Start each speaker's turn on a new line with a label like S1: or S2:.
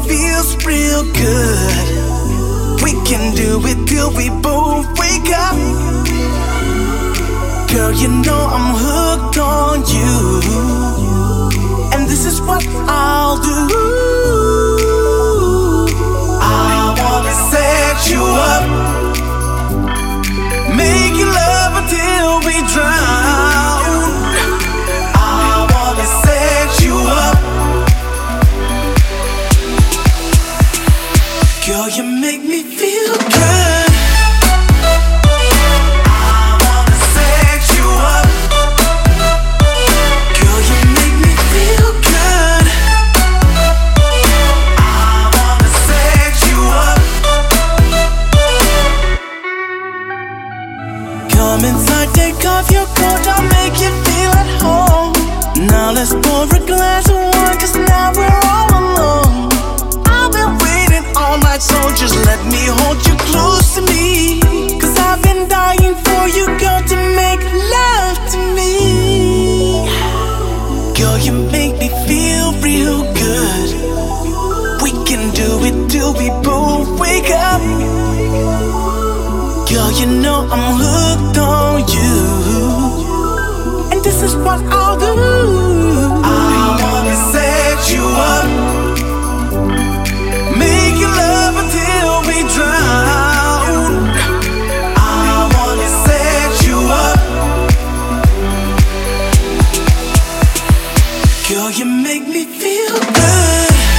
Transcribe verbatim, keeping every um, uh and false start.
S1: feels real good. We can do it till we both wake up. Girl, you know I'm hooked on you, and this is what I'll do. I wanna set you up, make you love until we drown. I wanna set you up. Girl, you make me feel good. I wanna set you up. Girl, you make me feel good. I wanna set you up. Come inside, take off your coat, I'll make you feel at home. Now let's pour a glass of wine, 'cause now we're all alone. I've been waiting all night, so just let me hold you close to me. 'Cause I've been dying for you, girl, to make love to me. Girl, you make me feel real good. We can do it till we both wake up. Girl, you know I'm hooked on you, and this is what I'll do. I wanna set you up, make you love until we drown. I wanna set you up. Girl, you make me feel good.